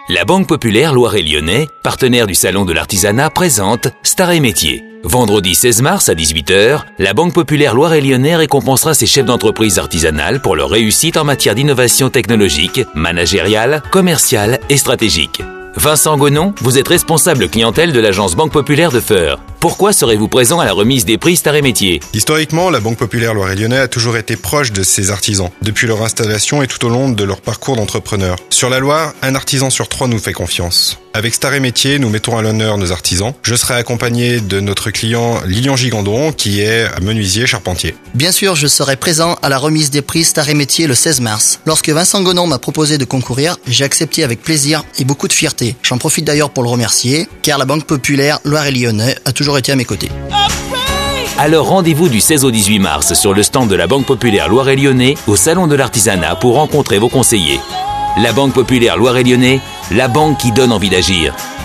La Banque Populaire Loire-et-Lyonnais, partenaire du Salon de l'Artisanat, présente Stars et Métiers. Vendredi 16 mars à 18h, la Banque Populaire Loire-et-Lyonnais récompensera ses chefs d'entreprise artisanales pour leur réussite en matière d'innovation technologique, managériale, commerciale et stratégique. Vincent Gonon, vous êtes responsable clientèle de l'agence Banque Populaire de Feurs. Pourquoi serez-vous présent à la remise des prix Stars et Métiers ? Historiquement, la Banque Populaire Loire-et-Lyonnais a toujours été proche de ses artisans, depuis leur installation et tout au long de leur parcours d'entrepreneur. Sur la Loire, un artisan sur 3 nous fait confiance. Avec Stars et Métiers, nous mettons à l'honneur nos artisans. Je serai accompagné de notre client Lilian Gigandon, qui est menuisier charpentier. Bien sûr, je serai présent à la remise des prix Stars et Métiers le 16 mars. Lorsque Vincent Gonon m'a proposé de concourir, j'ai accepté avec plaisir et beaucoup de fierté. J'en profite d'ailleurs pour le remercier, car la Banque Populaire Loire-et-Lyonnais a toujours été à mes côtés. Alors rendez-vous du 16 au 18 mars sur le stand de la Banque Populaire Loire-et-Lyonnais au Salon de l'Artisanat pour rencontrer vos conseillers. La Banque Populaire Loire-et-Lyonnais, la banque qui donne envie d'agir.